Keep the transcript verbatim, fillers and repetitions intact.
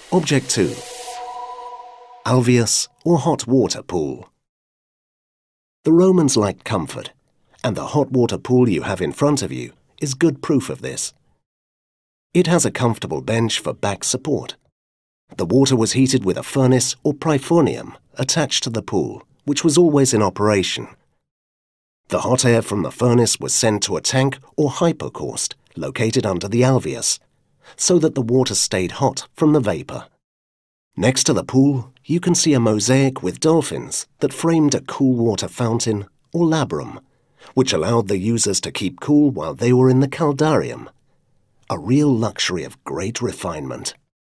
Object two. Alveus or hot water pool. The Romans liked comfort, and the hot water pool you have in front of you is good proof of this. It has a comfortable bench for back support. The water was heated with a furnace or pryphonium attached to the pool, which was always in operation. The hot air from the furnace was sent to a tank or hypocaust located under the alveus, so that the water stayed hot from the vapor. Next to the pool, you can see a mosaic with dolphins that framed a cool water fountain or labrum, which allowed the users to keep cool while they were in the caldarium. A real luxury of great refinement.